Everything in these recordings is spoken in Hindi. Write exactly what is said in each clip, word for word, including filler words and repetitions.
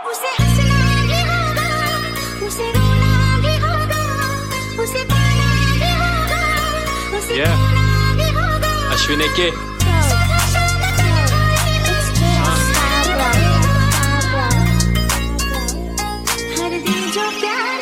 उसे हंसना भी होगा, उसे रोना भी होगा, उसे पाना भी होगा, उसे Yeah. खोना भी होगा। अश्विन के हर दिल जो प्यार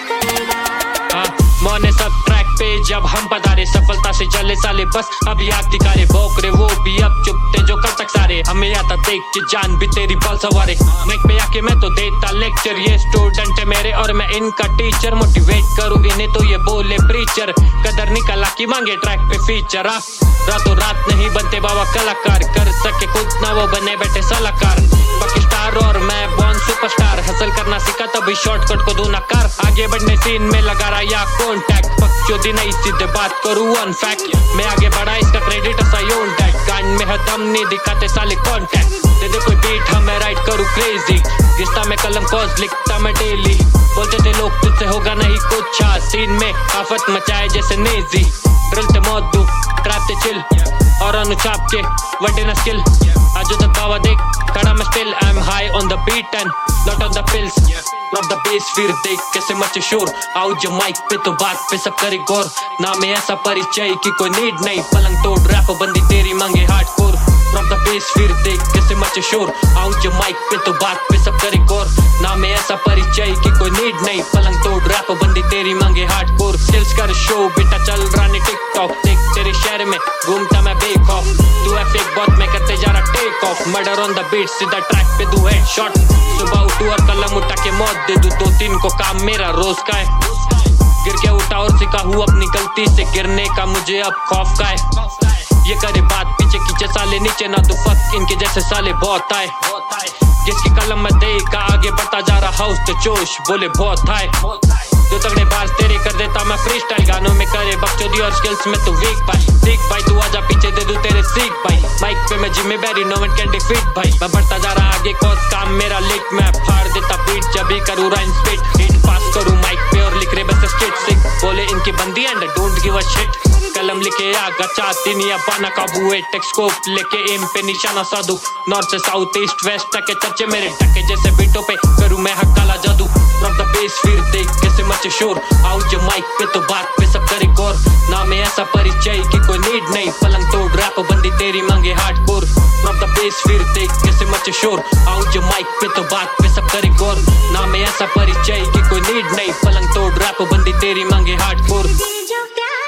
करेगा। मौने सब ट्रैक पे जब हम पधारे, सफलता से चले साले बस अभी आग दिखारे, भोकरे वो भी अब चुप थे जो कल तक सारे, हमें आता देख के जान भी तेरी बल सवारे। माइक पे आके मैं तो देता लेक्चर, ये स्टूडेंट है मेरे और मैं इनका टीचर, मोटिवेट करूँ इन्हें तो ये बोले प्रीचर, कदर निकला की मांगे ट्रैक पे फीचर। आ रातों रात नहीं बनते बाबा कलाकार, कर सके खुद ना वो बने बैठे सलाहकार, बाकी स्टार और मैं बॉर्न सुपरस्टार, हसल करना सीखा तभी शॉर्टकट को दूं नकार, आगे बढ़ने सीन में लगा रहा या कॉन्टैक्ट, पक्चोदी नहीं सीधे बात करूं वन फैक्ट, मैं आगे बढ़ा इसका क्रेडिट असायोन टैग, कान में हदम नहीं दिखाते साले कॉन्टैक्ट, दे दे कोई बीट हमें राइट करूं क्रेजी, घिसता मैं कलम कॉज लिखता मैं डेली, बोलते थे लोग तुझसे होगा नहीं कुछ, सीन में आफत मचाए जैसे नेजी, ड्रिल ते मौत दू ट्रैप ते चिल और अनुचाप के वटे न स्किल, आज तक बावा देख खड़ा मैं still, I am high on the beat and not on the pills, drop the bass फिर देख कैसे मचे शोर, आओ जो माइक पे तो बात पे सब करे गौर, नाम है ऐसा परिचय कि कोई नीड नहीं, पलंग तोड़ रैप बंदी तेरी मांगे हार्डकोर, ड्रॉप द बेस फिर देख कैसे मचे शोर, आओ जो माइक पे तो बात पे सब करे गौर, नाम है ऐसा परिचय कि कोई नीड नहीं, पलंग तोड़ रैप बंदी तेरी मांगे हार्डकोर, स्किल्स कर शो बेटा चल रहा नहीं टिकटॉक, देख तेरे शहर में घूमता मैं बेक ऑफ, तू है फेक बॉट में करते जा रहा take off, murder on the beat सीधा ट्रैक पे दू हेड शॉट, सुबह उठू और कलम उठा के मौत दे दू, दो तीन को काम मेरा रोज का है, गिर के उठा और सीखा हूँ अपनी गलती से, गिरने का मुझे अब खौफ का है, ये करे बात पीछे खींचे साले नीचे ना तो फक इनके जैसे साले बहुत आए, जिसकी कलम में दे का आगे बढ़ता जा रहा हाउस तो जोश बोले बहुत आए, जो तगड़े बाज तेरे कर देता मैं फ्री स्टाइल, गानों में करे बकचोदी और स्किल्स में तू वीक भाई, सीख भाई तू आजा पीछे दे दूं तेरे सीख भाई, माइक पे मैं जिम्मेदारी नो वन कैन डिफीट भाई, मैं बढ़ता जा रहा आगे कॉज काम मेरा लिख, मैं फाड़ देता पीठ जब भी करूँ राइन स्पीड, हिट पास करूँ माइक पे और लिख रहे बस स्किट सिक, बोले इनकी बंदी and don't give a shit, कलम लिखे आगा चाहती नहीं पाना काबू है, टेक्सकोप लेके एम पे निशाना साधु, नॉर्थ से साउथ ईस्ट वेस्ट तक के चर्चे मेरे टके जैसे बीटों पे करूँ मैं हक काला जादू, ड्रॉप द बेस फिर देख कैसे मचे शोर, आओ जो माइक पे तो बात पे सब करे गौर, नाम है ऐसा परिचय कि कोई नीड नहीं, पलंग तोड़ रैप बंदी तेरी मांगे हार्डकोर, ड्रॉप द बेस फिर देख कैसे मचे शोर, आओ जो माइक पे तो बात पे सब करे गौर, नाम है ऐसा परिचय कि कोई नीड नहीं, पलंग तोड़ रैप बंदी तेरी मांगे हार्डकोर। जो प्यार